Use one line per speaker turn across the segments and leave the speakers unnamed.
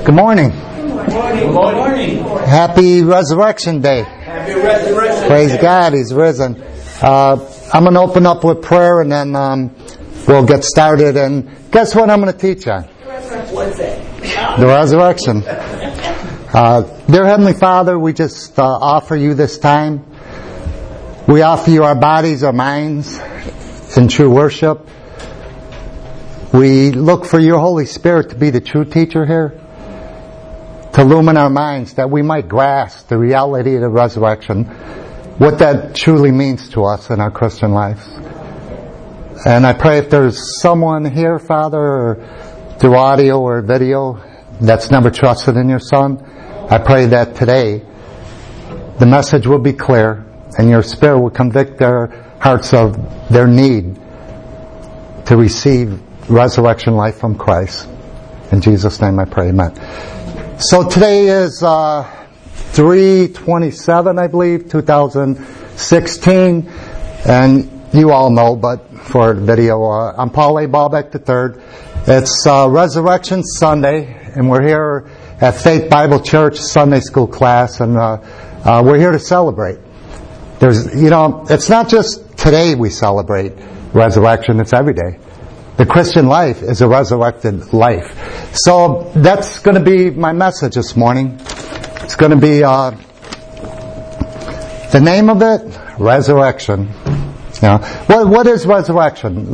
Good morning.
Good morning.
Happy Resurrection Day.
Happy Resurrection
Praise
Day.
God, He's risen. I'm going to open up with prayer and then we'll get started. And guess what I'm going to teach on?
What's that?
The resurrection. Dear Heavenly Father, we just offer you this time. We offer you our bodies, our minds in true worship. We look for your Holy Spirit to be the true teacher here, to illumine our minds that we might grasp the reality of the resurrection, what that truly means to us in our Christian lives. And I pray if there's someone here, Father, or through audio or video that's never trusted in your Son, I pray that today the message will be clear and your Spirit will convict their hearts of their need to receive resurrection life from Christ. In Jesus' name I pray, amen. So today is 3/27, I believe, 2016. And you all know, but for the video, I'm Paul A. Baalbeck III. It's Resurrection Sunday, and we're here at Faith Bible Church Sunday School class, and we're here to celebrate. It's not just today we celebrate resurrection, it's every day. The Christian life is a resurrected life. So that's going to be my message this morning. It's going to be the name of it, resurrection. What is resurrection?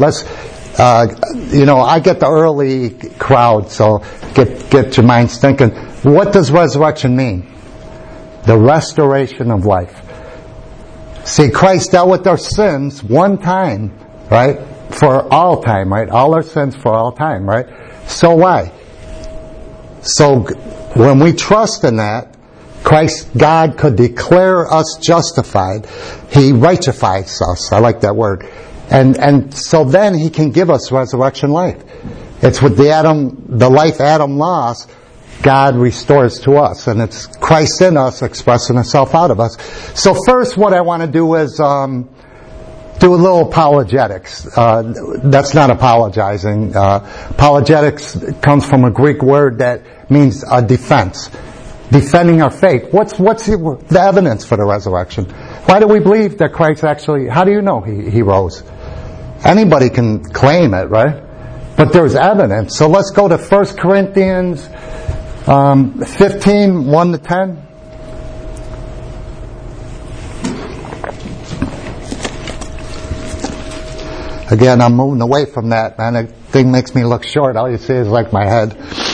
I get the early crowd, so get your minds thinking. What does resurrection mean? The restoration of life. See, Christ dealt with our sins one time, right? For all time, right? All our sins for all time, right? So why? So when we trust in that, God could declare us justified. He righteousness us. I like that word. And so then He can give us resurrection life. It's with the life Adam lost, God restores to us. And it's Christ in us expressing Himself out of us. So first what I want to do is do a little apologetics. That's not apologizing. Apologetics comes from a Greek word that means a defense. Defending our faith. What's the evidence for the resurrection? Why do we believe that Christ actually, how do you know He rose? Anybody can claim it, right? But there's evidence. So let's go to 1 Corinthians 15, 1-10. Again, I'm moving away from that, man. That thing makes me look short. All you see is like my head.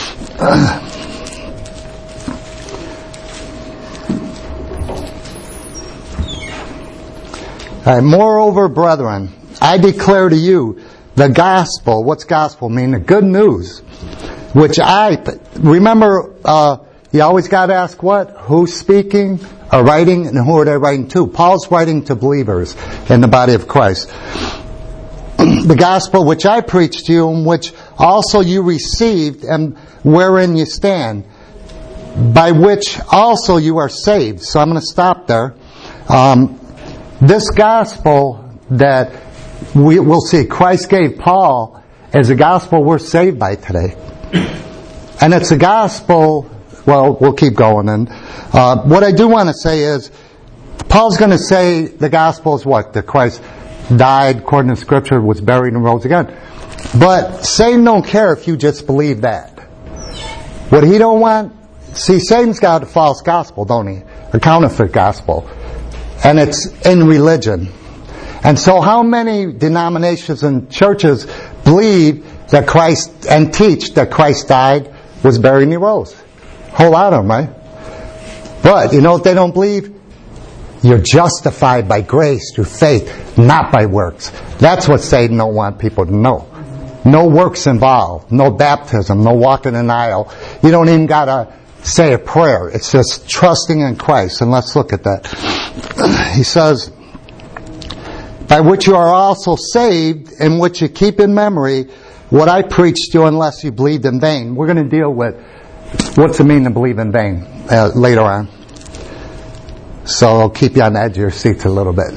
All right, moreover, brethren, I declare to you the gospel. What's gospel mean? The good news. Which remember, you always got to ask what? Who's speaking or writing, and who are they writing to? Paul's writing to believers in the body of Christ. The gospel which I preached to you, and which also you received, and wherein you stand, by which also you are saved. So I'm going to stop there. This gospel that we'll see Christ gave Paul is a gospel we're saved by today. And it's a gospel, well, we'll keep going. And what I do want to say is, Paul's going to say the gospel is what? That Christ died, according to Scripture, was buried and rose again. But Satan don't care if you just believe that. What he don't want, see, Satan's got a false gospel, don't he? A counterfeit gospel. And it's in religion. And so how many denominations and churches believe that Christ, and teach that Christ died, was buried and He rose? A whole lot of them, right? But, you know what they don't believe? You're justified by grace through faith, not by works. That's what Satan don't want people to know. No works involved, no baptism, no walking in an aisle. You don't even got to say a prayer. It's just trusting in Christ. And let's look at that. He says, by which you are also saved, in which you keep in memory what I preached to you, unless you believed in vain. We're going to deal with what's it mean to believe in vain later on. So I'll keep you on the edge of your seats a little bit.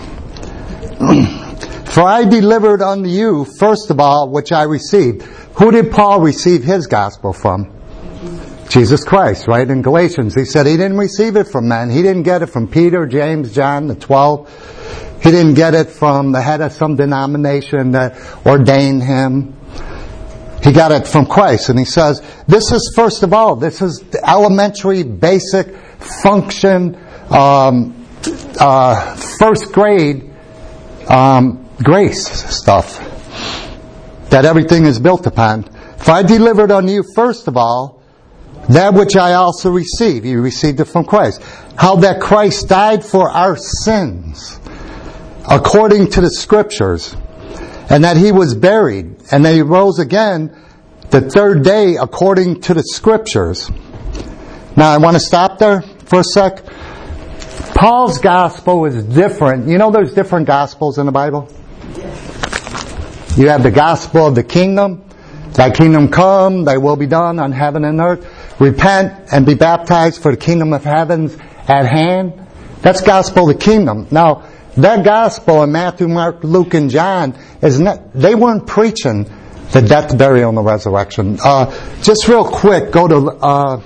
For I delivered unto you, first of all, which I received. Who did Paul receive his gospel from? Jesus Christ, right? In Galatians, he said he didn't receive it from men. He didn't get it from Peter, James, John, the 12. He didn't get it from the head of some denomination that ordained him. He got it from Christ. And he says, this is first of all, this is the elementary, basic function, first grade grace stuff that everything is built upon. For I delivered unto you first of all that which I also received. You received it from Christ. How that Christ died for our sins according to the Scriptures, and that He was buried, and that He rose again the third day according to the Scriptures. Now I want to stop there for a sec. Paul's gospel is different. You know there's different gospels in the Bible? You have the gospel of the kingdom. Thy kingdom come, thy will be done on heaven and earth. Repent and be baptized, for the kingdom of heaven's at hand. That's gospel of the kingdom. Now, that gospel in Matthew, Mark, Luke, and John, they weren't preaching the death, burial, and the resurrection. Just real quick, go to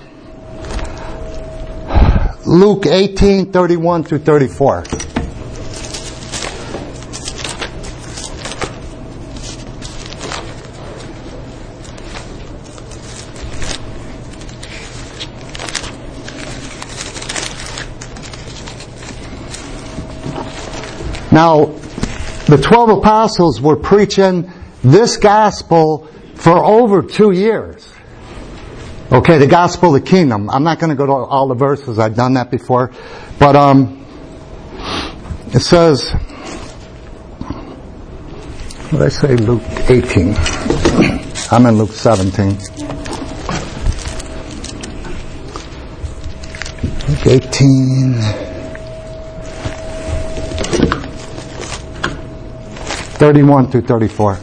Luke 18:31 through 34. Now, the 12 apostles were preaching this gospel for over 2 years. Okay, the gospel of the kingdom. I'm not going to go to all the verses. I've done that before. But it says, what did I say? Luke 18. I'm in Luke 17. Luke 18. 31 through 34.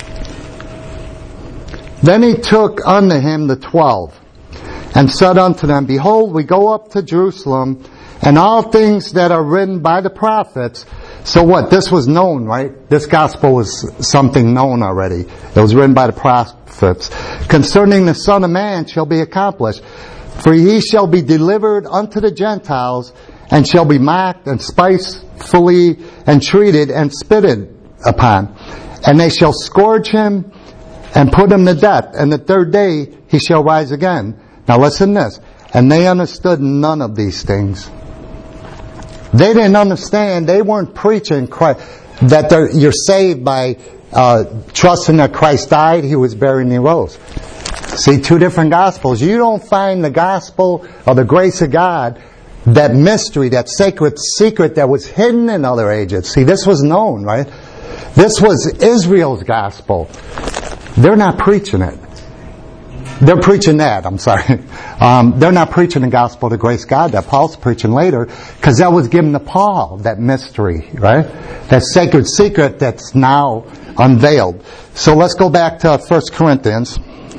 Then he took unto him the 12, and said unto them, Behold, we go up to Jerusalem, and all things that are written by the prophets. So what? This was known, right? This gospel was something known already. It was written by the prophets. Concerning the Son of Man shall be accomplished. For he shall be delivered unto the Gentiles, and shall be mocked, and spitefully entreated, and spitted upon. And they shall scourge him, and put him to death. And the third day he shall rise again. Now listen to this. And they understood none of these things. They didn't understand. They weren't preaching Christ, that you're saved by trusting that Christ died, He was buried, and He rose. See, two different gospels. You don't find the gospel of the grace of God, that mystery, that sacred secret that was hidden in other ages. See, this was known, right? This was Israel's gospel. They're not preaching it. They're preaching that, I'm sorry. They're not preaching the gospel of the grace of God that Paul's preaching later, because that was given to Paul, that mystery, right? That sacred secret that's now unveiled. So let's go back to 1 Corinthians.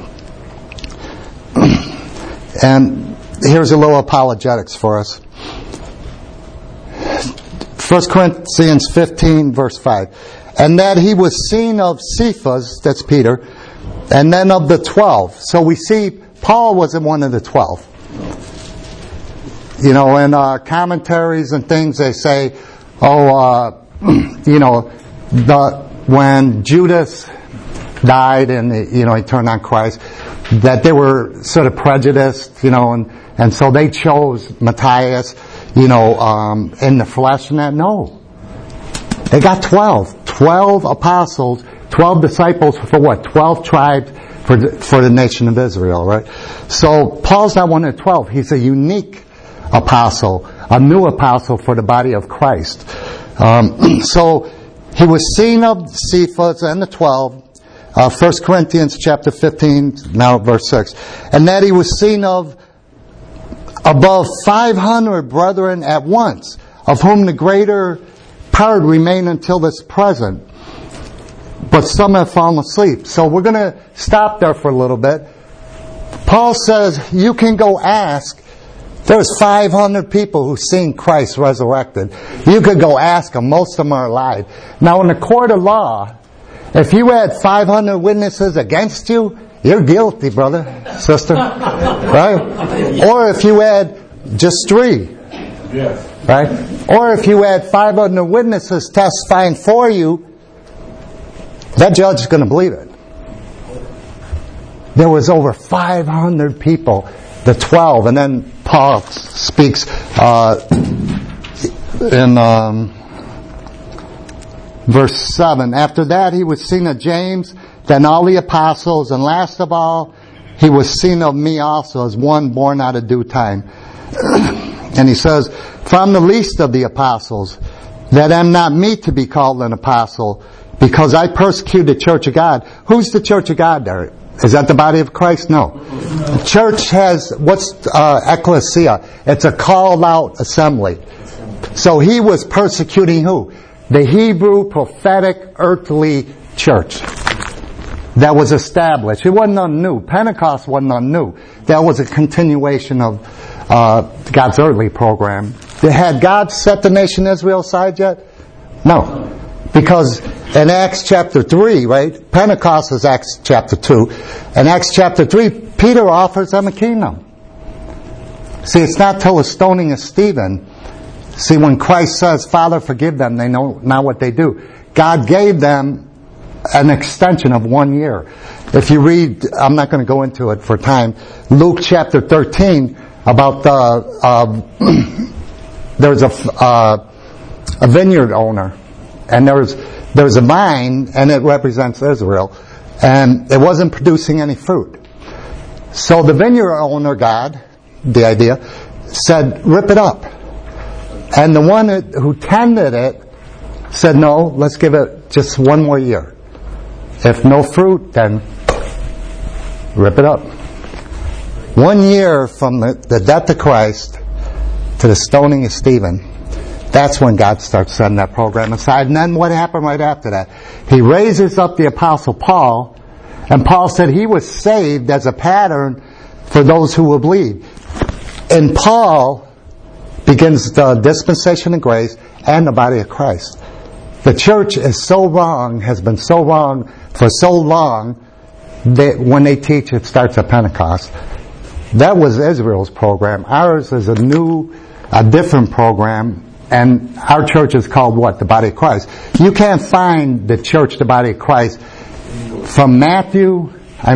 And here's a little apologetics for us. 1 Corinthians 15, verse 5. And that he was seen of Cephas, that's Peter, and then of the 12. So we see Paul wasn't one of the 12. You know, in commentaries and things, they say, when Judas died and, he turned on Christ, that they were sort of prejudiced, and so they chose Matthias, in the flesh and that. No. They got 12 apostles, 12 disciples for what? 12 tribes for the nation of Israel, right? So Paul's not one of the 12. He's a unique apostle, a new apostle for the body of Christ. So he was seen of Cephas and the 12. 1 Corinthians chapter 15, now verse 6. And that he was seen of above 500 brethren at once, of whom the greater part remain until this present, but some have fallen asleep. So we're going to stop there for a little bit. Paul says you can go ask. There's 500 people who've seen Christ resurrected. You could go ask them. Most of them are alive. Now in the court of law, if you had 500 witnesses against you, you're guilty, brother, sister. Right? Or if you had just 3.
Yes.
Right? Or if you had 5 other witnesses testifying for you, that judge is going to believe it. There was over 500 people, the 12, and then Paul speaks in verse 7. After that he was seen of James, then all the apostles, and last of all he was seen of me also, as one born out of due time. And he says, from the least of the apostles, that am not meet to be called an apostle, because I persecute the church of God. Who's the church of God there? Is that the body of Christ? No. The church has, what's ecclesia? It's a called out assembly. So he was persecuting who? The Hebrew prophetic earthly church that was established. It wasn't nothing new. Pentecost wasn't nothing new. That was a continuation of God's earthly program. Had God set the nation Israel aside yet? No. Because in Acts chapter 3, right? Pentecost is Acts chapter 2. In Acts chapter 3, Peter offers them a kingdom. See, it's not till the stoning of Stephen. See, when Christ says, Father, forgive them, they know not what they do. God gave them an extension of 1 year. If you read, I'm not going to go into it for time, Luke chapter 13, about there's a vineyard owner, and there's a vine, and it represents Israel, and it wasn't producing any fruit. So the vineyard owner, God, the idea, said, rip it up. And the one who tended it said, no, let's give it just 1 more year. If no fruit, then rip it up. 1 year from the death of Christ to the stoning of Stephen, that's when God starts setting that program aside. And then what happened right after that? He raises up the Apostle Paul, and Paul said he was saved as a pattern for those who will believe. And Paul begins the dispensation of grace and the body of Christ. The church is so wrong, has been so wrong for so long, that when they teach it starts at Pentecost. That was Israel's program. Ours is a different program, and our church is called what? The body of Christ. You can't find the church, the body of Christ, from Matthew,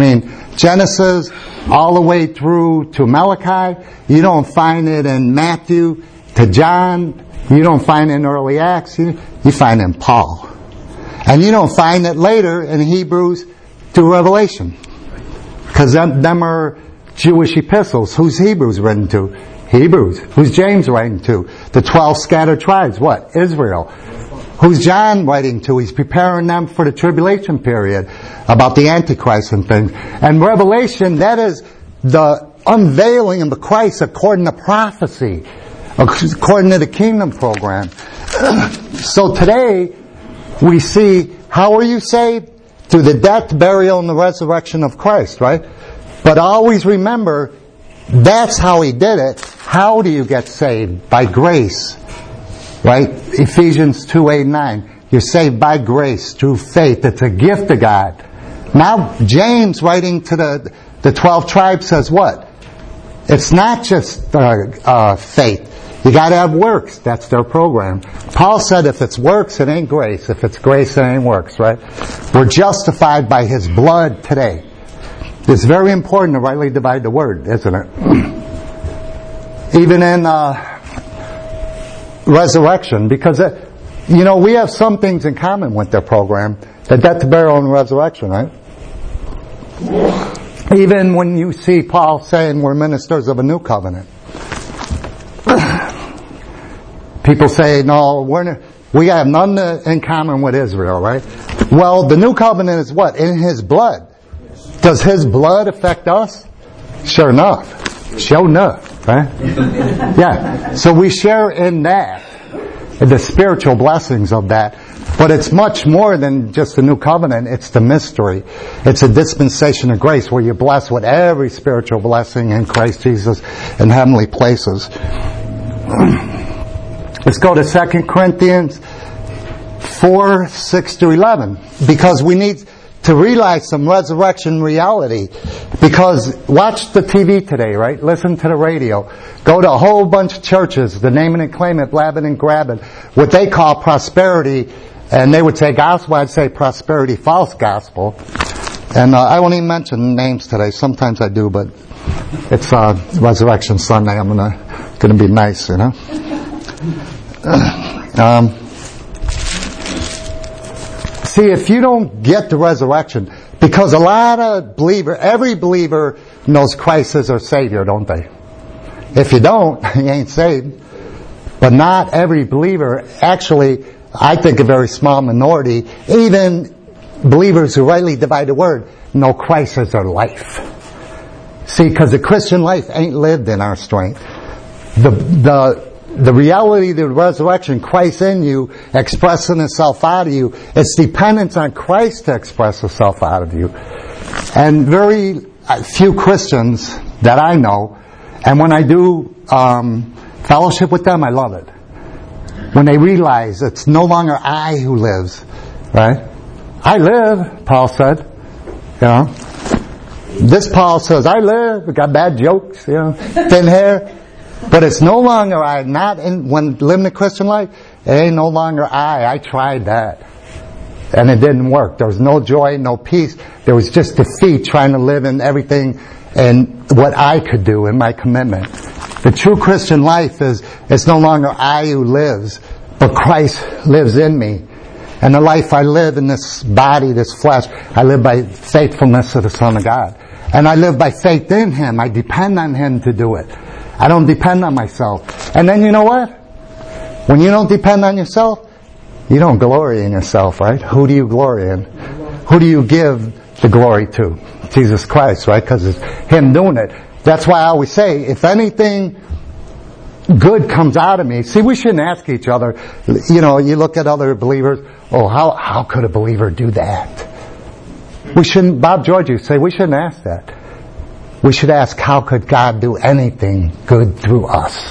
Genesis, all the way through to Malachi. You don't find it in Matthew to John. You don't find it in early Acts. You find it in Paul. And you don't find it later in Hebrews to Revelation. Because them are Jewish epistles. Who's Hebrews written to? Hebrews. Who's James writing to? The 12 scattered tribes. What? Israel. Who's John writing to? He's preparing them for the tribulation period about the Antichrist and things. And Revelation, that is the unveiling of the Christ according to prophecy, according to the kingdom program. So today, we see, how are you saved? Through the death, burial, and the resurrection of Christ, right? But always remember, that's how He did it. How do you get saved? By grace. Right? Ephesians 2:8-9. You're saved by grace, through faith. It's a gift of God. Now, James, writing to the 12 tribes, says what? It's not just faith. You got to have works. That's their program. Paul said if it's works, it ain't grace. If it's grace, it ain't works, right? We're justified by His blood today. It's very important to rightly divide the word, isn't it? Even in resurrection, because we have some things in common with their program: the death, burial, and resurrection, right? Even when you see Paul saying we're ministers of a new covenant, people say, no, we have none in common with Israel, right? Well, the new covenant is what? In His blood. Does His blood affect us? Sure enough. Sure enough, right? Yeah. So we share in that, the spiritual blessings of that. But it's much more than just the new covenant. It's the mystery. It's a dispensation of grace where you're blessed with every spiritual blessing in Christ Jesus in heavenly places. Let's go to 2 Corinthians 4:6-11. Because we need to realize some resurrection reality. Because watch the TV today, right? Listen to the radio. Go to a whole bunch of churches, the name it and claim it, blab it and grab it, what they call prosperity, and they would say gospel, I'd say prosperity, false gospel. And I won't even mention names today. Sometimes I do, but it's Resurrection Sunday. I'm gonna be nice, you know. See, if you don't get the resurrection, because a lot of every believer knows Christ as their Savior, don't they? If you don't, you ain't saved. But not every believer, actually, I think a very small minority, even believers who rightly divide the word, know Christ as their life. See, because the Christian life ain't lived in our strength. The reality of the resurrection, Christ in you, expressing Himself out of you, it's dependence on Christ to express Himself out of you. And very few Christians that I know, and when I do fellowship with them, I love it. When they realize it's no longer I who lives, right? I live, Paul said. You know, this Paul says, I live. I got bad jokes, you know, thin hair. But it's no longer I. When living the Christian life, it ain't no longer I. I tried that. And it didn't work. There was no joy, no peace. There was just defeat trying to live in everything and what I could do in my commitment. The true Christian life is, it's no longer I who lives, but Christ lives in me. And the life I live in this body, this flesh, I live by faithfulness to the Son of God. And I live by faith in Him. I depend on Him to do it. I don't depend on myself. And then you know what? When you don't depend on yourself, you don't glory in yourself, right? Who do you glory in? Who do you give the glory to? Jesus Christ, right? Because it's Him doing it. That's why I always say, if anything good comes out of me, see, we shouldn't ask each other, you know, you look at other believers, oh, how could a believer do that? We shouldn't, Bob George used to say, we shouldn't ask that. We should ask, how could God do anything good through us?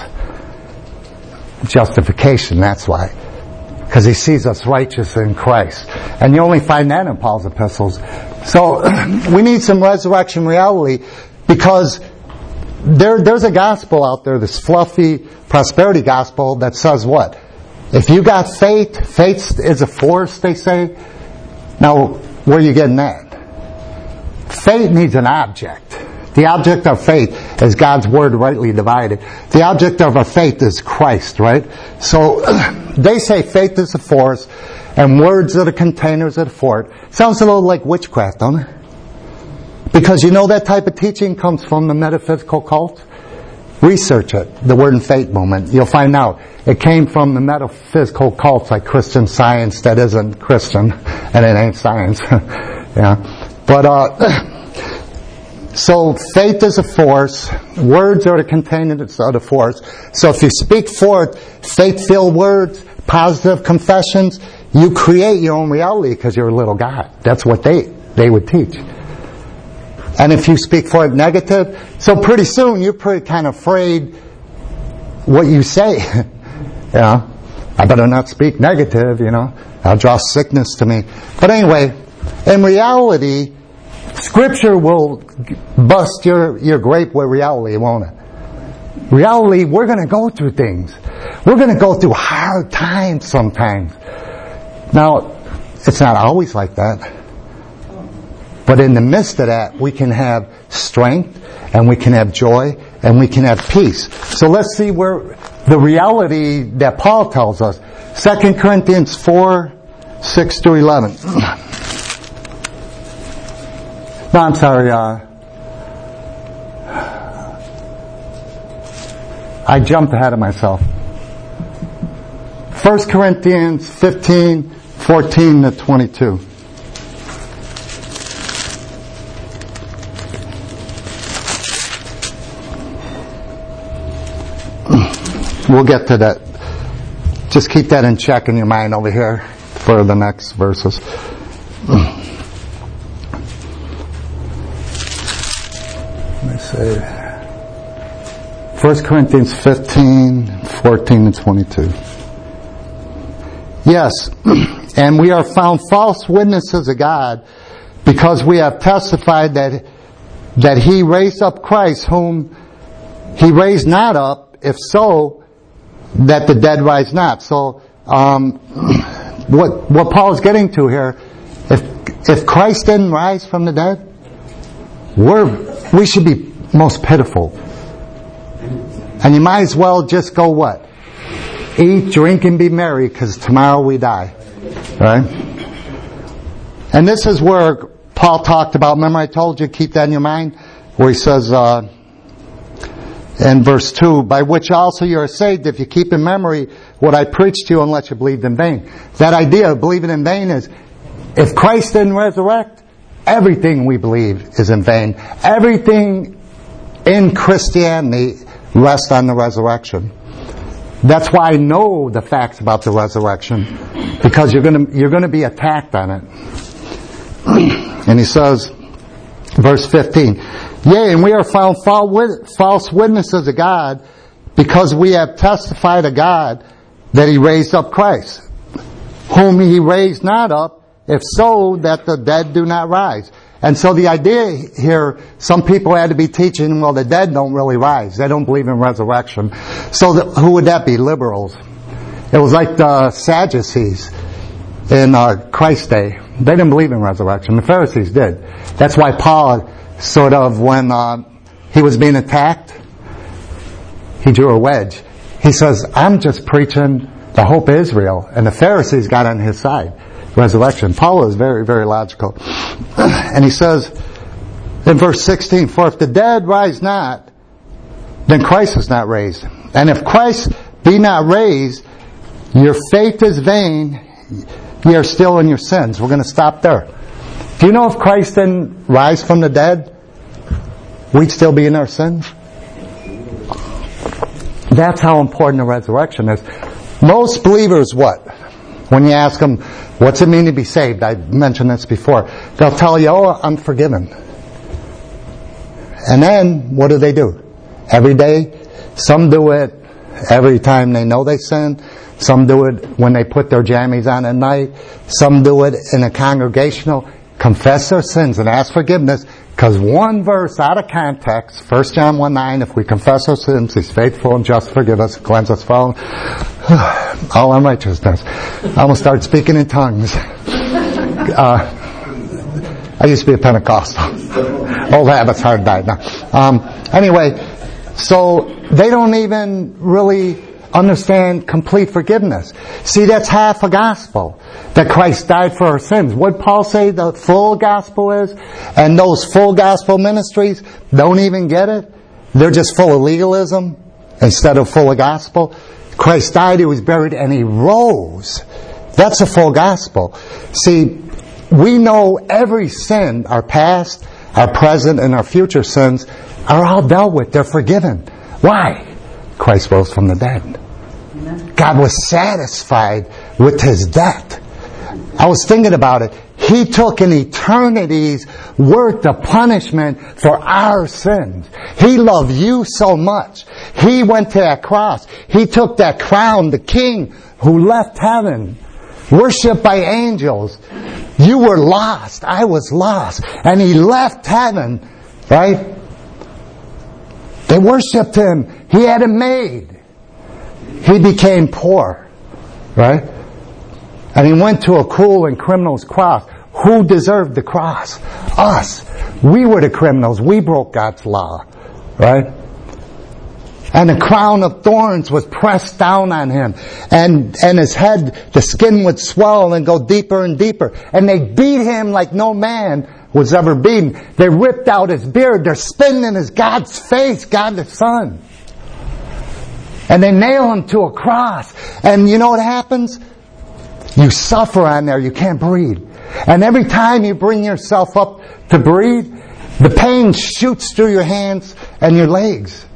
Justification, that's why. Because He sees us righteous in Christ. And you only find that in Paul's epistles. So, we need some resurrection reality, because there's a gospel out there, this fluffy prosperity gospel that says what? If you got faith is a force, they say. Now, where are you getting that? Faith needs an object. The object of faith is God's Word rightly divided. The object of our faith is Christ, right? So, they say faith is a force, and words are the containers of the fort. Sounds a little like witchcraft, don't it? Because you know that type of teaching comes from the metaphysical cult? Research it, the Word and Faith movement. You'll find out. It came from the metaphysical cults like Christian Science that isn't Christian, and it ain't science. Yeah. But, so faith is a force. Words are the containers of the force. So if you speak forth faith-filled words, positive confessions, you create your own reality because you're a little God. That's what they would teach. And if you speak forth negative, so pretty soon you're pretty kind of afraid what you say. You know, I better not speak negative, you know. I'll draw sickness to me. But anyway, in reality, Scripture will bust your grape with reality, won't it? Reality, we're going to go through things. We're going to go through hard times sometimes. Now, it's not always like that. But in the midst of that, we can have strength, and we can have joy, and we can have peace. So let's see where the reality that Paul tells us. 2 Corinthians 4, 6 through 11. No, I'm sorry. I jumped ahead of myself. 1 Corinthians 15, 14 to 22. We'll get to that. Just keep that in check in your mind over here for the next verses. Let me see. 1 Corinthians 15, 14 and 22. Yes, and we are found false witnesses of God, because we have testified that He raised up Christ, whom He raised not up, if so, that the dead rise not. So, what Paul's getting to here, if Christ didn't rise from the dead, we should be most pitiful. And you might as well just go what? Eat, drink, and be merry, because tomorrow we die. Right? And this is where Paul talked about, remember I told you, keep that in your mind, where he says, in verse 2, by which also you are saved, if you keep in memory what I preached to you, unless you believed in vain. That idea of believing in vain is, if Christ didn't resurrect, everything we believe is in vain. Everything in Christianity rests on the resurrection. That's why I know the facts about the resurrection, because you're going to be attacked on it. And he says, verse 15, yea, and we are found false witnesses of God, because we have testified of God that He raised up Christ, whom He raised not up, if so, that the dead do not rise. And so the idea here, some people had to be teaching, well, the dead don't really rise. They don't believe in resurrection. So who would that be? Liberals. It was like the Sadducees in Christ's day. They didn't believe in resurrection. The Pharisees did. That's why Paul sort of, when he was being attacked, he drew a wedge. He says, I'm just preaching the hope of Israel. And the Pharisees got on his side. Resurrection. Paul is very, very logical. And he says in verse 16, for if the dead rise not, then Christ is not raised. And if Christ be not raised, your faith is vain, ye are still in your sins. We're going to stop there. Do you know if Christ didn't rise from the dead, we'd still be in our sins? That's how important the resurrection is. Most believers, what? When you ask them, what's it mean to be saved? I mentioned this before. They'll tell you, oh, I'm forgiven. And then, what do? Every day? Some do it every time they know they sin. Some do it when they put their jammies on at night. Some do it in a congregational. Confess their sins and ask forgiveness. Because one verse out of context, 1 John 1:9, if we confess our sins, He's faithful and just to forgive us, cleanse us from all unrighteousness. I almost started speaking in tongues. I used to be a Pentecostal. Old habits, hard to die now. Anyway, so they don't even really understand complete forgiveness. See, that's half a gospel. That Christ died for our sins. What Paul say the full gospel is? And those full gospel ministries don't even get it. They're just full of legalism instead of full of gospel. Christ died, He was buried, and He rose. That's a full gospel. See, we know every sin, our past, our present, and our future sins, are all dealt with. They're forgiven. Why? Christ rose from the dead. God was satisfied with His death. I was thinking about it. He took an eternity's worth of punishment for our sins. He loved you so much. He went to that cross. He took that crown, the King who left heaven, worshipped by angels. You were lost. I was lost. And He left heaven, right? They worshipped Him. He had it made. He became poor, right? And He went to a cruel and criminal's cross. Who deserved the cross? Us. We were the criminals. We broke God's law, right? And the crown of thorns was pressed down on Him. And His head, the skin would swell and go deeper and deeper. And they beat Him like no man was ever beaten. They ripped out His beard. They're spitting in God's face, God the Son. And they nail Him to a cross. And you know what happens? You suffer on there. You can't breathe. And every time you bring yourself up to breathe, the pain shoots through your hands and your legs.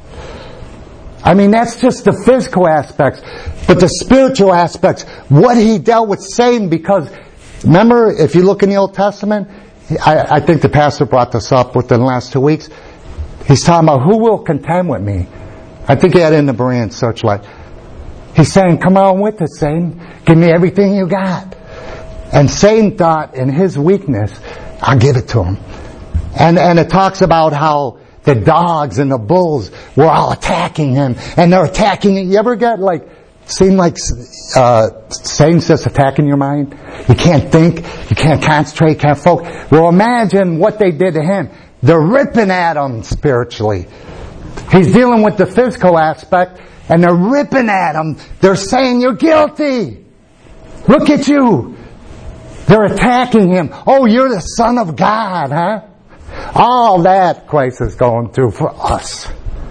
I mean, that's just the physical aspects. But the spiritual aspects, what He dealt with Satan, because remember, if you look in the Old Testament, I think the pastor brought this up within the last 2 weeks. He's talking about who will contend with me. I think he had it in the Berean Searchlight. He's saying, come on with it, Satan. Give me everything you got. And Satan thought in his weakness I'll give it to him. And it talks about how the dogs and the bulls were all attacking him, and they're attacking him. You ever get seem like Satan's just attacking your mind? You can't think, you can't concentrate, can't focus. Well, imagine what they did to him. They're ripping at him spiritually. He's dealing with the physical aspect, and they're ripping at him. They're saying, you're guilty. Look at you. They're attacking him. Oh, you're the Son of God, huh? All that Christ is going through for us.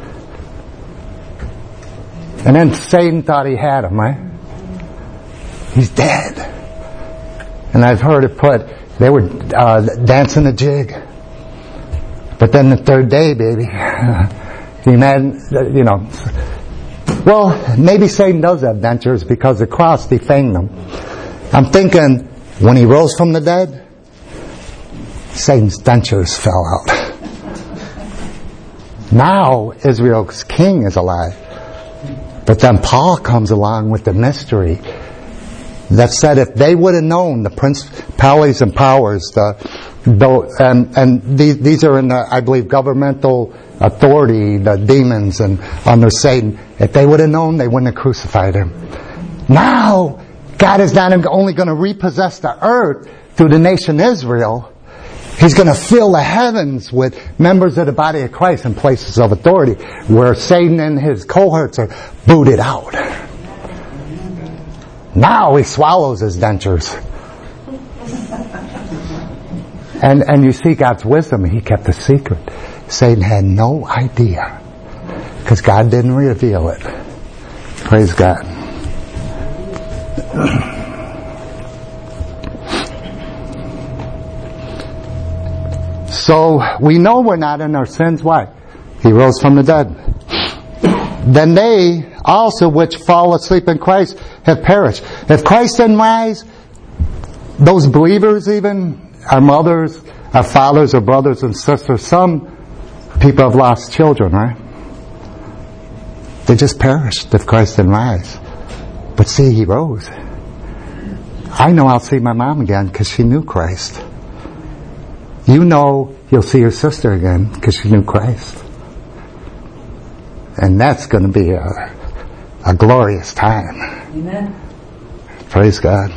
And then Satan thought he had him, right? He's dead. And I've heard it put, they were dancing a jig. But then the third day, baby, well, maybe Satan does have dentures because the cross defanged them. I'm thinking, when he rose from the dead, Satan's dentures fell out. Now Israel's king is alive. But then Paul comes along with the mystery that said if they would have known the principalities and powers, these are in the, I believe, governmental authority, the demons and under Satan, if they would have known, they wouldn't have crucified him. Now, God is not only going to repossess the earth through the nation Israel, He's going to fill the heavens with members of the body of Christ in places of authority where Satan and his cohorts are booted out. Now he swallows his dentures. And you see God's wisdom. He kept a secret. Satan had no idea because God didn't reveal it. Praise God. So we know we're not in our sins. Why? He rose from the dead. Then they also which fall asleep in Christ have perished. If Christ didn't rise, those believers even, our mothers, our fathers, our brothers and sisters, some people have lost children, right? They just perished if Christ didn't rise. But see, He rose. I know I'll see my mom again because she knew Christ. You know you'll see your sister again because she knew Christ. And that's going to be a glorious time.
Amen.
Praise God.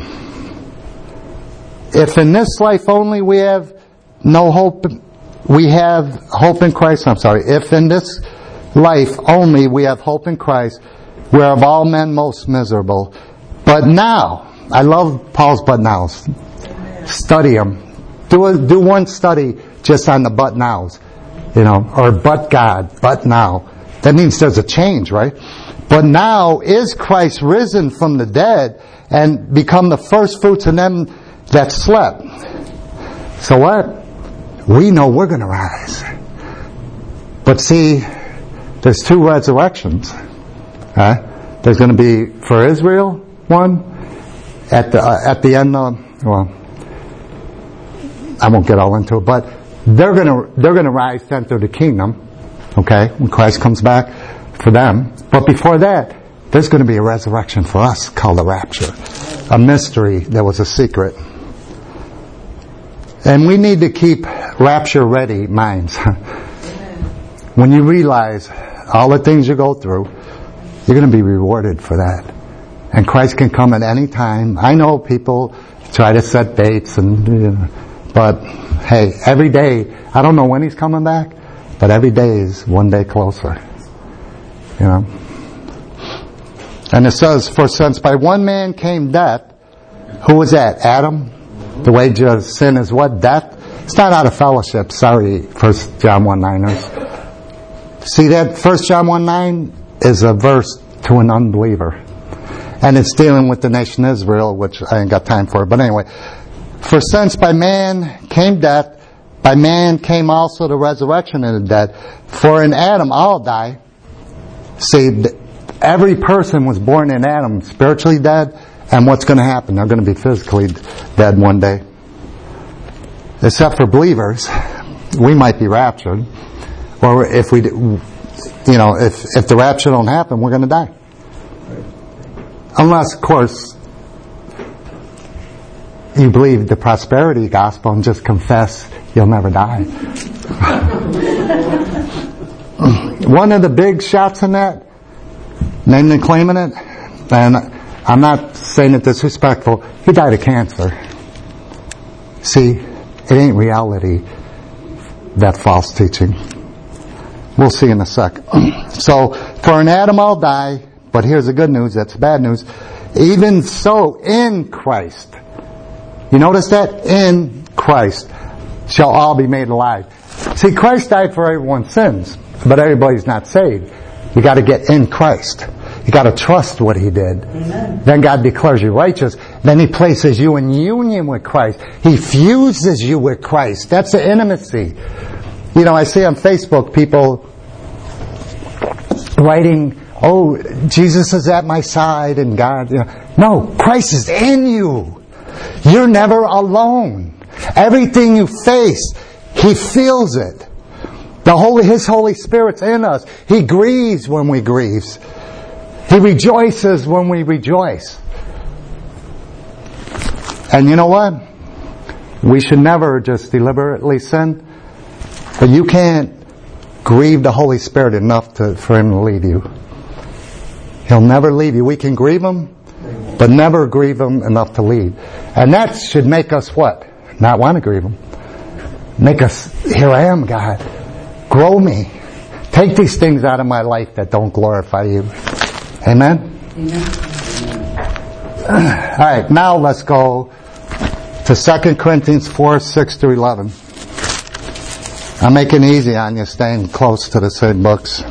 If in this life only we have no hope, we have hope in Christ. If in this life only we have hope in Christ, we are of all men most miserable. But now, I love Paul's but nows. Study them. Do one study just on the but nows, or but God, but now. That means there's a change, right? But now is Christ risen from the dead and become the first fruits in them that slept. So what? We know we're going to rise. But see, there's two resurrections. There's going to be for Israel one at the end of, well, I won't get all into it, but they're going to rise to enter the kingdom. Okay, when Christ comes back for them. But before that, there's going to be a resurrection for us called the rapture. A mystery that was a secret. And we need to keep rapture ready minds. When you realize all the things you go through, you're going to be rewarded for that. And Christ can come at any time. I know people try to set dates but hey, every day, I don't know when He's coming back, but every day is one day closer. And it says, for since by one man came death, who was that? Adam? The wages of sin is what? Death? It's not out of fellowship. Sorry, 1 John 1:9. See that? 1 John 1:9 is a verse to an unbeliever. And it's dealing with the nation Israel, which I ain't got time for. But anyway, for since by man came death, by man came also the resurrection of the dead. For in Adam all die. See, every person was born in Adam spiritually dead. And what's going to happen? They're going to be physically dead one day. Except for believers. We might be raptured. Or if if the rapture don't happen, we're going to die. Unless, of course, you believe the prosperity gospel and just confess you'll never die. One of the big shots in that, naming and claiming it, and I'm not saying it disrespectful, he died of cancer. See, it ain't reality, that false teaching. We'll see in a sec. So, for an Adam I'll die, but here's the good news, that's the bad news. Even so, in Christ. You notice that? In Christ shall all be made alive. See, Christ died for everyone's sins, but everybody's not saved. You got to get in Christ. You got to trust what He did. Amen. Then God declares you righteous. Then He places you in union with Christ. He fuses you with Christ. That's the intimacy. You know, I see on Facebook people writing, "Oh, Jesus is at my side," and God. You know. No, Christ is in you. You're never alone. Everything you face, He feels it. His Holy Spirit's in us. He grieves when we grieve. He rejoices when we rejoice. And you know what? We should never just deliberately sin. But you can't grieve the Holy Spirit enough for Him to leave you. He'll never leave you. We can grieve Him, but never grieve Him enough to leave. And that should make us what? Not want to grieve Him. Make us, here I am, God. Grow me. Take these things out of my life that don't glorify You. Amen? Amen. Alright, now let's go to 2 Corinthians 4, 6 through 11. I'm making it easy on you, staying close to the same books.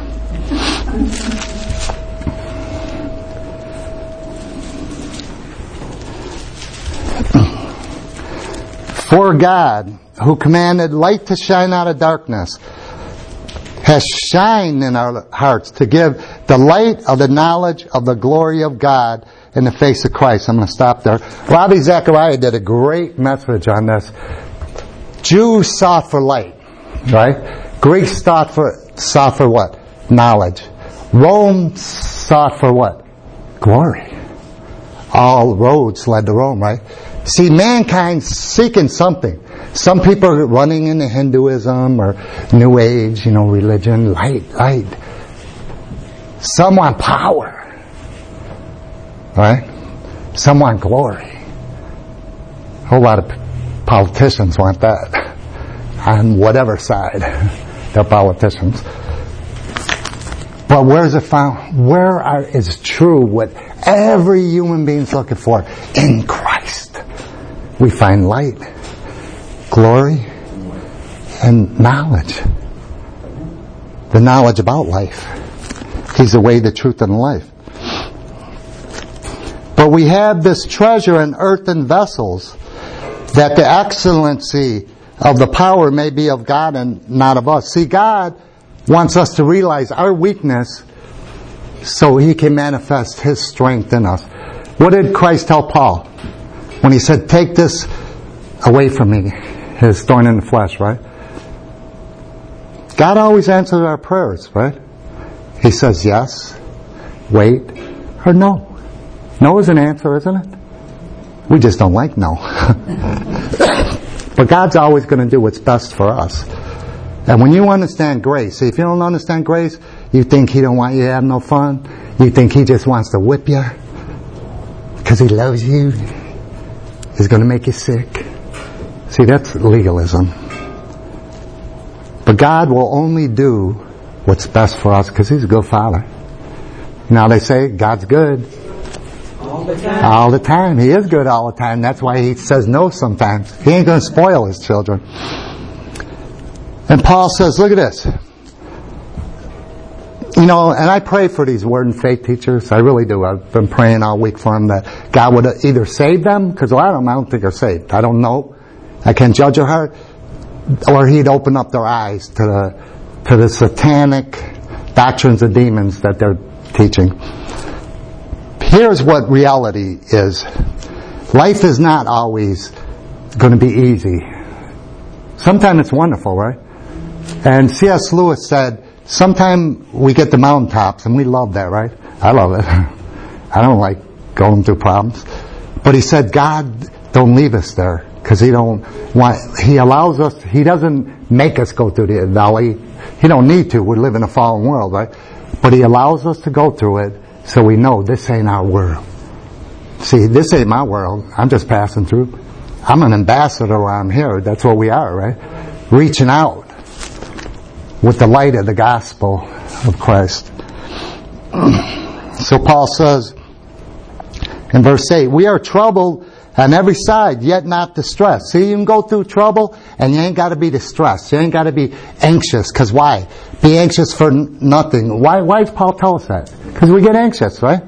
For God, who commanded light to shine out of darkness, has shined in our hearts to give the light of the knowledge of the glory of God in the face of Christ. I'm going to stop there. Ravi Zachariah did a great message on this. Jews sought for light, right? Greeks sought for what? Knowledge. Rome sought for what? Glory. All roads led to Rome, right? See, mankind's seeking something. Some people are running into Hinduism or New Age, religion, light. Some want power. Right? Some want glory. A whole lot of politicians want that. On whatever side. They're politicians. But where's it found? Where is true what every human being's looking for? In Christ. We find light, glory, and knowledge. The knowledge about life. He's the way, the truth, and the life. But we have this treasure in earthen vessels, that the excellency of the power may be of God and not of us. See, God wants us to realize our weakness so He can manifest His strength in us. What did Christ tell Paul? When He said, take this away from me, His thorn in the flesh, right? God always answers our prayers, right? He says yes, wait, or no. No is an answer, isn't it? We just don't like no. But God's always going to do what's best for us. And when you understand grace, see, if you don't understand grace, you think He don't want you to have no fun. You think He just wants to whip you because He loves you. He's going to make you sick. See, that's legalism. But God will only do what's best for us because He's a good Father. Now they say God's good.
All the time.
All the time. He is good all the time. That's why He says no sometimes. He ain't going to spoil His children. And Paul says, look at this. And I pray for these Word and Faith teachers. I really do. I've been praying all week for them that God would either save them, because a lot of them I don't think are saved. I don't know. I can't judge their heart. Or He'd open up their eyes to the satanic doctrines of demons that they're teaching. Here's what reality is. Life is not always going to be easy. Sometimes it's wonderful, right? And C.S. Lewis said, sometimes we get the mountaintops, and we love that, right? I love it. I don't like going through problems. But he said God don't leave us there, because He allows us. He doesn't make us go through the valley. He don't need to. We live in a fallen world, right? But He allows us to go through it, so we know this ain't our world. See, this ain't my world. I'm just passing through. I'm an ambassador around here. That's what we are, right? Reaching out with the light of the gospel of Christ. So Paul says in verse 8, we are troubled on every side, yet not distressed. See, you can go through trouble and you ain't got to be distressed. You ain't got to be anxious. Because why? Be anxious for nothing. Why does Paul tell us that? Because we get anxious, right?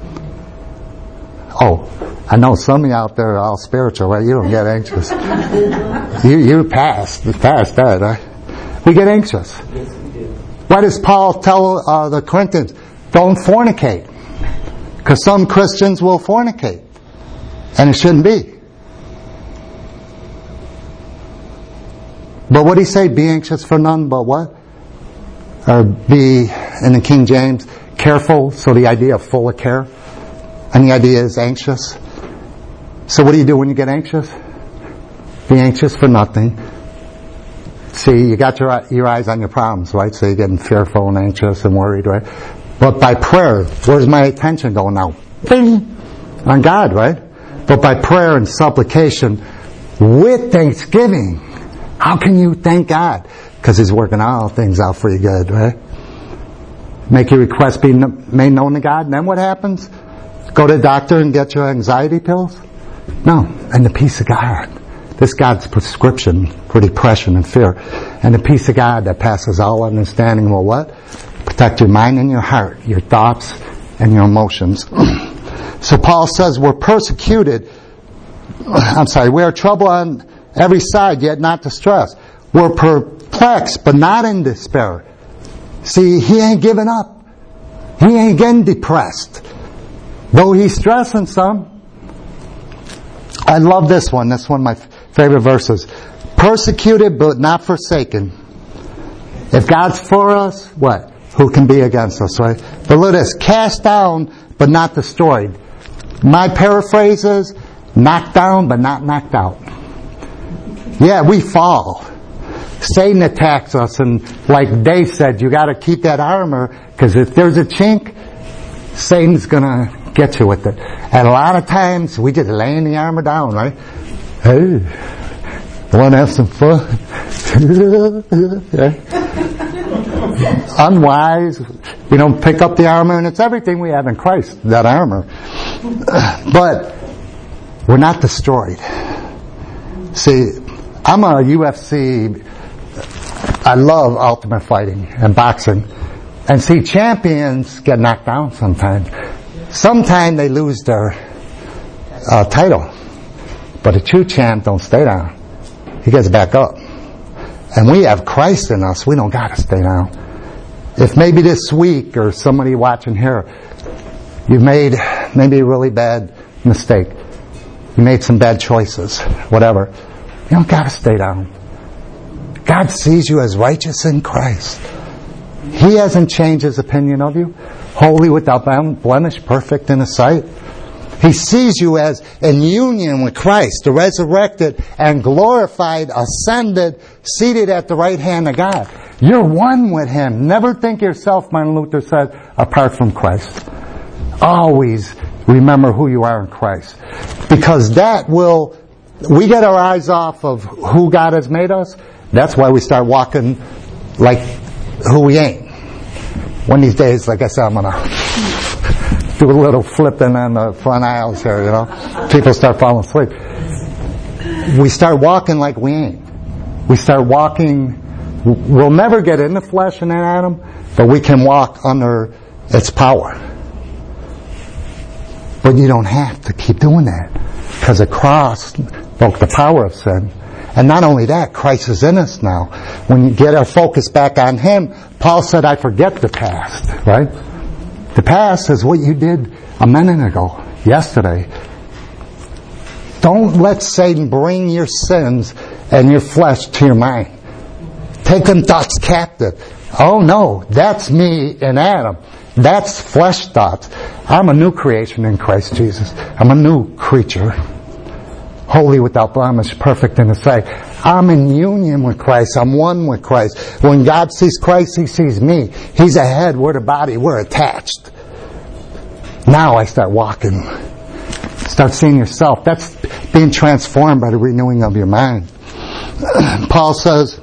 Oh, I know some of you out there are all spiritual, right? You don't get anxious. You past that, right? We get anxious. Why does Paul tell the Corinthians, don't fornicate? Because some Christians will fornicate. And it shouldn't be. But what did he say? Be anxious for none but what? Or be, in the King James, careful. So the idea of full of care. And the idea is anxious. So what do you do when you get anxious? Be anxious for nothing. See, you got your eyes on your problems, right? So you're getting fearful and anxious and worried, right? But by prayer, where's my attention going now? Bing! On God, right? But by prayer and supplication, with thanksgiving, how can you thank God? Because He's working all things out for you good, right? Make your request be made known to God, and then what happens? Go to the doctor and get your anxiety pills? No. And the peace of God. This God's prescription for depression and fear. And the peace of God that passes all understanding will what? Protect your mind and your heart, your thoughts and your emotions. So Paul says we are troubled on every side, yet not distressed. We're perplexed, but not in despair. See, he ain't giving up. He ain't getting depressed. Though he's stressing some. I love this one. That's one of my favorite verses. Persecuted, but not forsaken. If God's for us, what? Who can be against us, right? But look at this. Cast down, but not destroyed. My paraphrase is, knocked down, but not knocked out. Yeah, we fall. Satan attacks us, and like Dave said, you got to keep that armor, because if there's a chink, Satan's going to get you with it. And a lot of times, we just laying the armor down, right? Hey, want to have some fun? Unwise. We don't pick up the armor, and it's everything we have in Christ, that armor. But we're not destroyed. See, I'm a UFC. I love ultimate fighting and boxing. And see, champions get knocked down sometimes. Sometimes they lose their title. But a true champ don't stay down. He gets back up. And we have Christ in us. We don't got to stay down. If maybe this week, or somebody watching here, you've made maybe a really bad mistake. You made some bad choices. Whatever. You don't got to stay down. God sees you as righteous in Christ. He hasn't changed His opinion of you. Holy, without blemish, perfect in His sight. He sees you as in union with Christ, the resurrected and glorified, ascended, seated at the right hand of God. You're one with Him. Never think yourself, Martin Luther said, apart from Christ. Always remember who you are in Christ. Because we get our eyes off of who God has made us. That's why we start walking like who we ain't. One of these days, like I said, I'm going to do a little flipping on the front aisles here, People start falling asleep. We start walking like we ain't. We start walking, we'll never get in the flesh in that Adam, but we can walk under its power. But you don't have to keep doing that. Because the cross broke the power of sin. And not only that, Christ is in us now. When you get our focus back on Him, Paul said, I forget the past, right? The past is what you did a minute ago, yesterday. Don't let Satan bring your sins and your flesh to your mind. Take them thoughts captive. Oh no, that's me in Adam. That's flesh thoughts. I'm a new creation in Christ Jesus. I'm a new creature. holy, without blemish, perfect in His sight. I'm in union with Christ. I'm one with Christ. When God sees Christ, He sees me. He's a head, we're the body, we're attached. Now I start walking. Start seeing yourself. That's being transformed by the renewing of your mind. Paul says,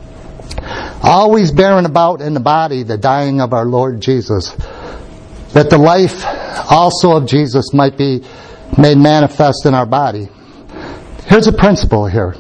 always bearing about in the body the dying of our Lord Jesus, that the life also of Jesus might be made manifest in our body. Here's a principle here.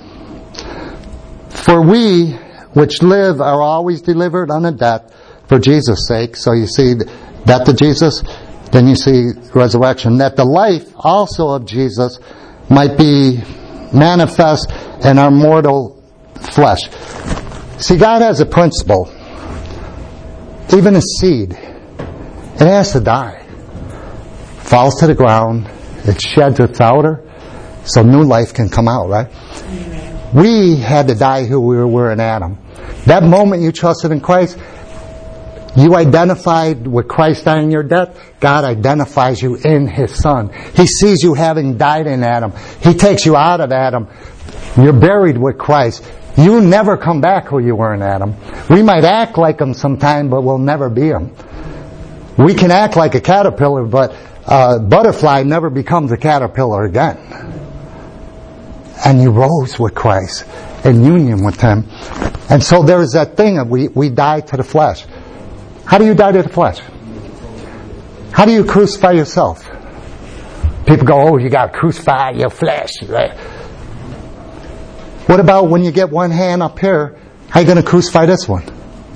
For we which live are always delivered unto death for Jesus' sake. So you see death to Jesus, then you see resurrection. That the life also of Jesus might be manifest in our mortal flesh. See, God has a principle. Even a seed, it has to die. Falls to the ground, it sheds its outer, so new life can come out, right? Amen. We had to die who we were in Adam. That moment you trusted in Christ, you identified with Christ dying your death. God identifies you in His Son. He sees you having died in Adam. He takes you out of Adam. You're buried with Christ. You never come back who you were in Adam. We might act like Him sometime, but we'll never be Him. We can act like a caterpillar, but a butterfly never becomes a caterpillar again. And you rose with Christ in union with Him. And so there's that thing of we die to the flesh. How do you die to the flesh? How do you crucify yourself? People go, oh, you got to crucify your flesh. Right? What about when you get one hand up here? How are you going to crucify this one?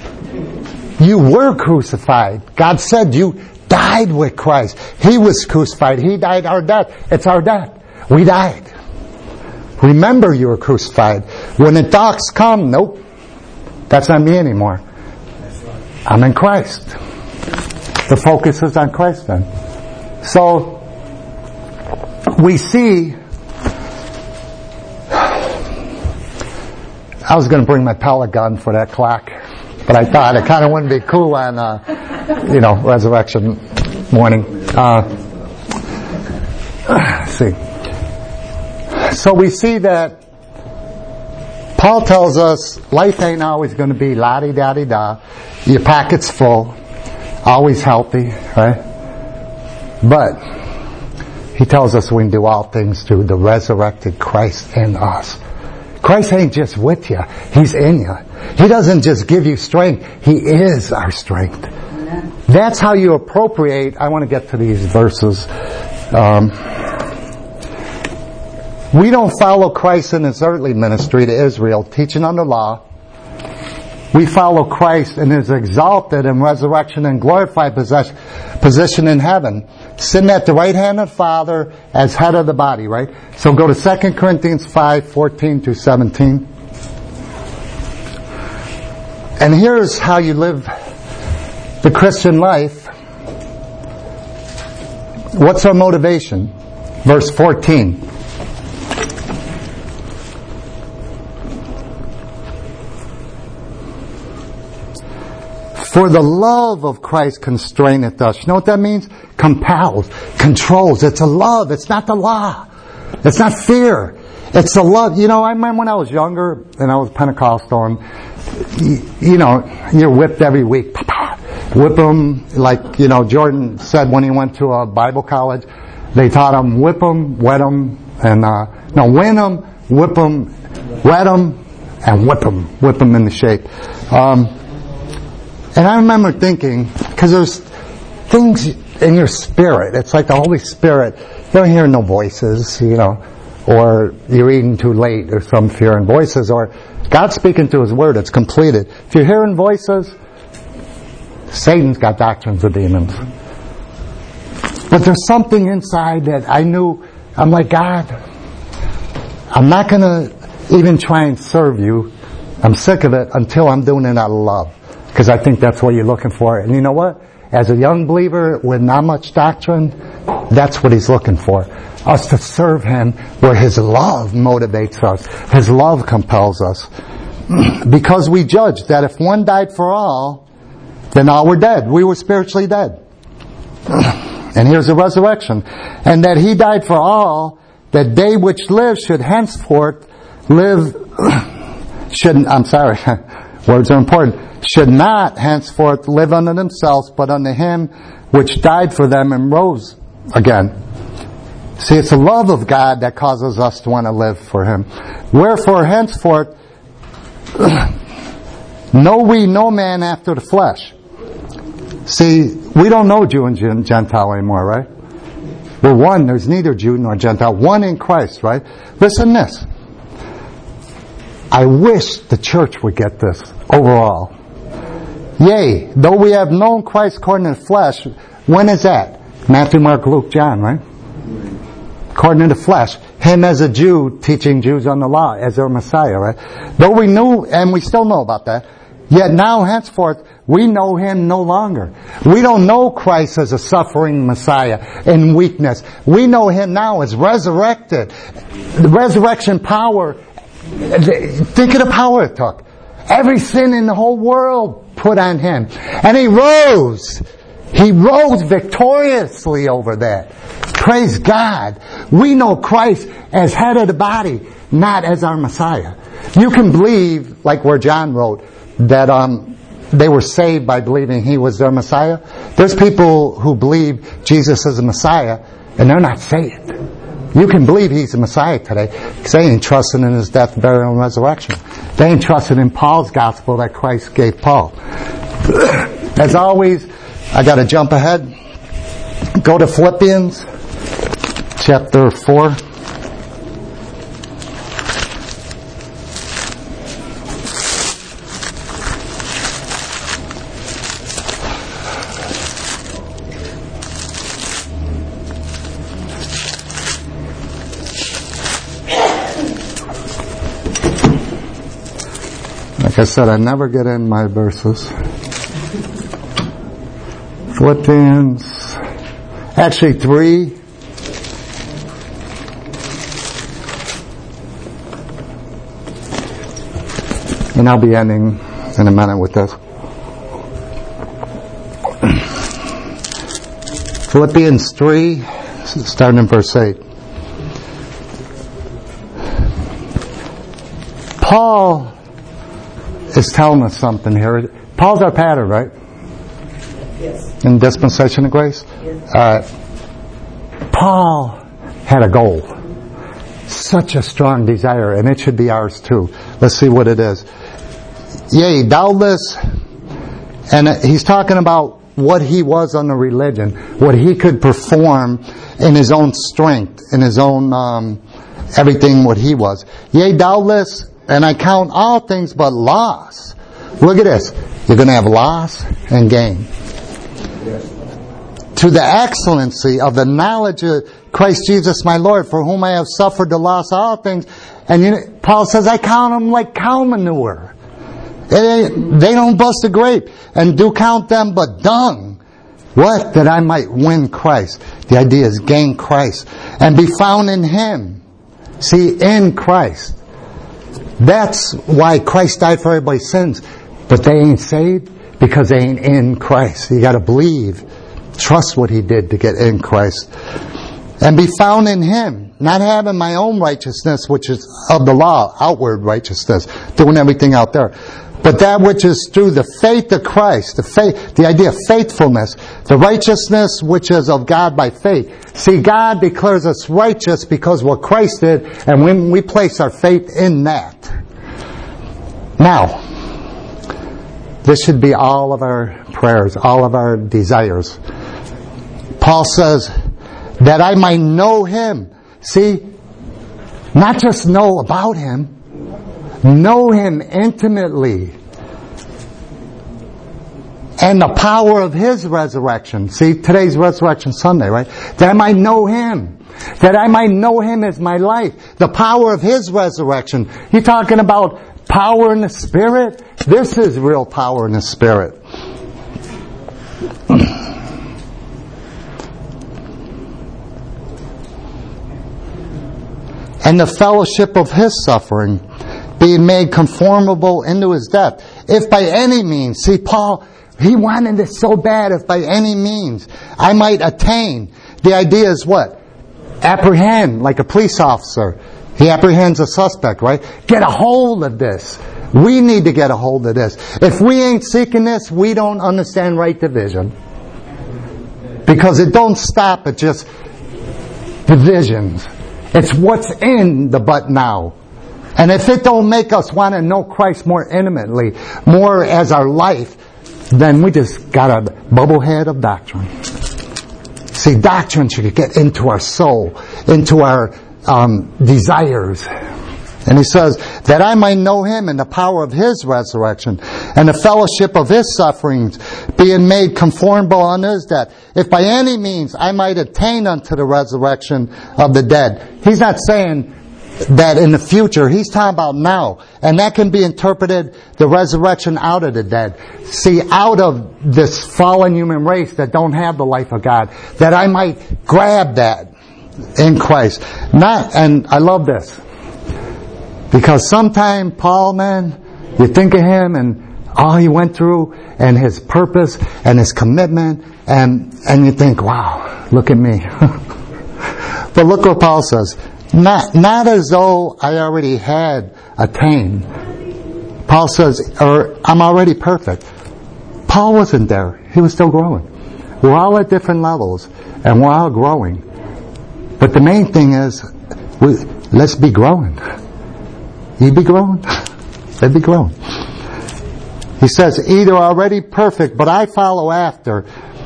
You were crucified. God said you died with Christ. He was crucified. He died our death. It's our death. We died. Remember you were crucified. When the thoughts come, nope, that's not me anymore. I'm in Christ. The focus is on Christ then. So, we see, I was going to bring my pellet gun for that clock, but I thought it kind of wouldn't be cool on, resurrection morning. Let's see. So we see that Paul tells us life ain't always going to be la-di-da-di-da. Your pocket's full, always healthy, right? But he tells us we can do all things through the resurrected Christ in us. Christ ain't just with you, He's in you. He doesn't just give you strength, He is our strength. Amen. That's how you appropriate. I want to get to these verses. We don't follow Christ in His earthly ministry to Israel, teaching under law. We follow Christ in His exalted and resurrection and glorified position in heaven, sitting at the right hand of the Father as head of the body, right? So go to 2 Corinthians 5:14-17. And here's how you live the Christian life. What's our motivation? Verse 14. For the love of Christ constraineth us. You know what that means? Compels, controls. It's a love. It's not the law. It's not fear. It's the love. You know, I remember when I was younger and I was Pentecostal and, you're whipped every week. Whip them, like, Jordan said when he went to a Bible college. They taught him whip them, wet them, and, win them, whip them, wet them, and whip them. Whip them into shape. And I remember thinking, because there's things in your spirit. It's like the Holy Spirit. You don't hear no voices, or you're eating too late or some hearing voices, or God's speaking through His Word. It's completed. If you're hearing voices, Satan's got doctrines of demons. But there's something inside that I knew, I'm like, God, I'm not going to even try and serve you. I'm sick of it until I'm doing it out of love. Because I think that's what you're looking for. And you know what? As a young believer with not much doctrine, that's what He's looking for. Us to serve Him where His love motivates us. His love compels us. Because we judge that if one died for all, then all were dead. We were spiritually dead. And here's the resurrection. And that He died for all, that they which live should henceforth live, words are important, should not henceforth live unto themselves, but unto Him which died for them and rose again. See, it's the love of God that causes us to want to live for Him. Wherefore, henceforth, know we no man after the flesh. See, we don't know Jew and Gentile anymore, right? We're one. There's neither Jew nor Gentile. One in Christ, right? Listen to this. I wish the church would get this overall. Yea, though we have known Christ according to the flesh, when is that? Matthew, Mark, Luke, John, right? According to the flesh. Him as a Jew, teaching Jews on the law, as their Messiah, right? Though we knew, and we still know about that, yet now henceforth, we know Him no longer. We don't know Christ as a suffering Messiah in weakness. We know Him now as resurrected. The resurrection power, think of the power it took. Every sin in the whole world put on Him. And He rose. He rose victoriously over that. Praise God. We know Christ as head of the body, not as our Messiah. You can believe, like where John wrote, that they were saved by believing He was their Messiah. There's people who believe Jesus is a Messiah, and they're not saved. You can believe He's the Messiah today, because they ain't trusting in His death, burial, and resurrection. They ain't trusting in Paul's gospel that Christ gave Paul. As always, I got to jump ahead. Go to Philippians chapter 4. Like I said, I never get in my verses. Philippians, actually 3. And I'll be ending in a minute with this. Philippians 3, starting in verse 8. Paul is telling us something here. Paul's our pattern, right?
Yes.
In dispensation of grace?
Yes.
Paul had a goal. Such a strong desire, and it should be ours too. Let's see what it is. Yea, doubtless, and he's talking about what he was on the religion, what he could perform in his own strength, in his own everything what he was. Yea, doubtless, and I count all things but loss. Look at this. You're going to have loss and gain. To the excellency of the knowledge of Christ Jesus my Lord, for whom I have suffered the loss of all things. And Paul says, I count them like cow manure. They don't bust a grape. And do count them but dung. What? That I might win Christ. The idea is gain Christ. And be found in Him. See, in Christ. That's why Christ died for everybody's sins. But they ain't saved because they ain't in Christ. You got to believe. Trust what He did to get in Christ. And be found in Him. Not having my own righteousness, which is of the law, outward righteousness. Doing everything out there. But that which is through the faith of Christ. The idea of faithfulness. The righteousness which is of God by faith. See, God declares us righteous because what Christ did. And when we place our faith in that. Now, this should be all of our prayers, all of our desires. Paul says, that I might know Him. See, not just know about Him, know Him intimately. And the power of His resurrection. See, today's Resurrection Sunday, right? That I might know Him. That I might know Him as my life. The power of His resurrection. You're talking about power in the Spirit? This is real power in the Spirit. And the fellowship of His suffering, being made conformable into His death. If by any means, see Paul, he wanted it so bad, if by any means I might attain. The idea is what? apprehend, like a police officer. He apprehends a suspect, right? Get a hold of this. We need to get a hold of this. If we ain't seeking this, we don't understand right division. Because it don't stop at just divisions. It's what's in the but now. And if it don't make us want to know Christ more intimately, more as our life, then we just got a bubblehead of doctrine. See, doctrine should get into our soul, into our desires. And he says, that I might know Him and the power of His resurrection and the fellowship of His sufferings, being made conformable unto His death, if by any means I might attain unto the resurrection of the dead. He's not saying that in the future. He's talking about now. And that can be interpreted, the resurrection out of the dead. See, out of this fallen human race that don't have the life of God, that I might grab that in Christ. And I love this. Because sometime Paul, man, you think of him and all he went through and his purpose and his commitment and you think, wow, look at me. But look what Paul says. Not as though I already had attained. Paul says, or I'm already perfect. Paul wasn't there. He was still growing. We're all at different levels and we're all growing. But the main thing is, let's be growing. You be growing? Let be growing. He says, either already perfect, but I follow after.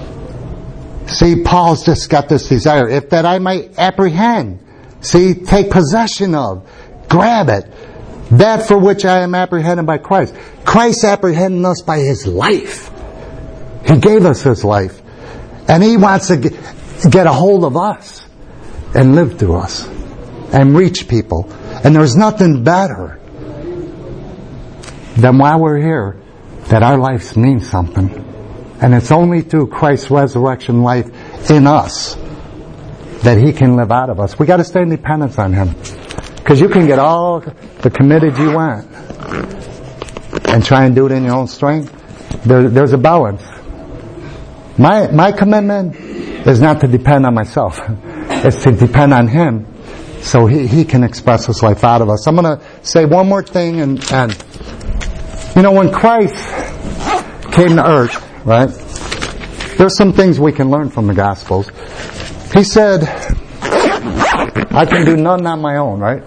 See, Paul's just got this desire. If that I might apprehend. See, take possession of. Grab it. That for which I am apprehended by Christ. Christ apprehending us by His life. He gave us His life. And He wants to get a hold of us. And live through us. And reach people. And there's nothing better than while we're here that our lives mean something. And it's only through Christ's resurrection life in us that He can live out of us. We got to stay in dependence on Him. Because you can get all the committed you want and try and do it in your own strength. There's a balance. My commitment is not to depend on myself. It's to depend on Him. So he can express His life out of us. I'm going to say one more thing. And when Christ came to earth, right, there's some things we can learn from the Gospels. He said, I can do none on my own, right?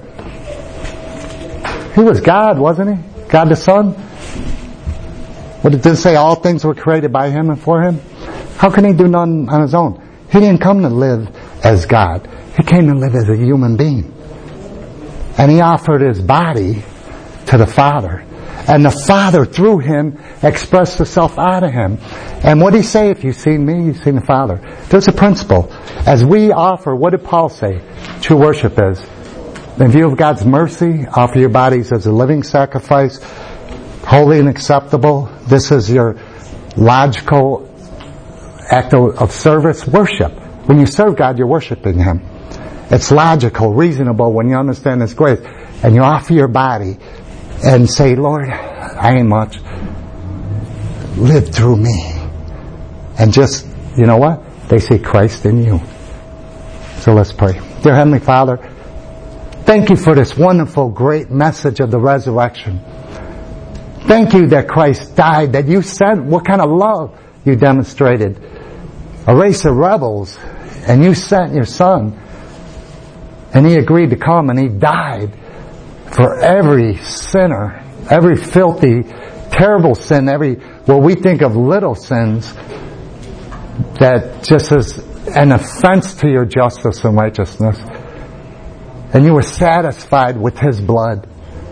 He was God, wasn't He? God the Son? What did it say? All things were created by Him and for Him? How can He do none on His own? He didn't come to live as God. He came to live as a human being. And He offered His body to the Father. And the Father, through Him, expressed Himself out of Him. And what did He say? If you've seen me, you've seen the Father. There's a principle. As we offer, what did Paul say? True worship is. In view of God's mercy, offer your bodies as a living sacrifice, holy and acceptable. This is your logical act of service. Worship. When you serve God, you're worshiping Him. It's logical, reasonable when you understand His grace. And you offer your body and say, Lord, I ain't much. Live through me. And just, you know what? They see Christ in you. So let's pray. Dear Heavenly Father, thank You for this wonderful, great message of the resurrection. Thank You that Christ died, that You sent, what kind of love You demonstrated. A race of rebels, and You sent Your Son. And He agreed to come and He died for every sinner, every filthy, terrible sin, what we think of little sins that just is an offense to Your justice and righteousness. And You were satisfied with His blood.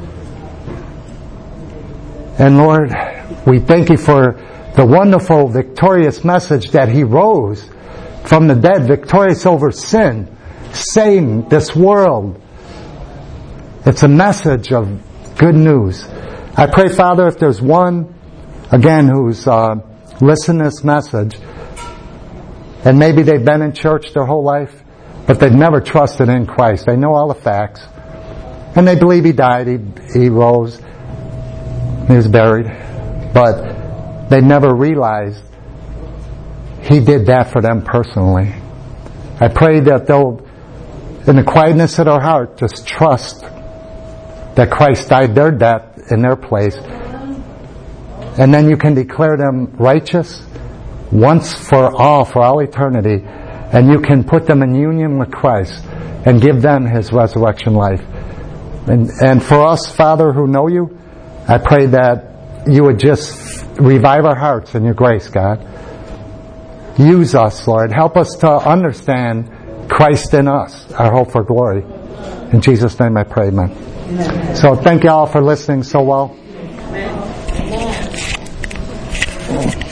And Lord, we thank You for the wonderful, victorious message that He rose from the dead, victorious over sin, Satan, this world. It's a message of good news. I pray, Father, if there's one, again, who's listened to this message, and maybe they've been in church their whole life, but they've never trusted in Christ. They know all the facts. And they believe He died, He rose, He was buried. But they never realized He did that for them personally. I pray that they'll in the quietness of their heart, just trust that Christ died their death in their place. And then you can declare them righteous once for all eternity. And you can put them in union with Christ and give them His resurrection life. And for us, Father, who know You, I pray that You would just revive our hearts in Your grace, God. Use us, Lord. Help us to understand Christ in us, our hope for glory. In Jesus' name I pray, amen. So thank you all for listening so well.
Amen.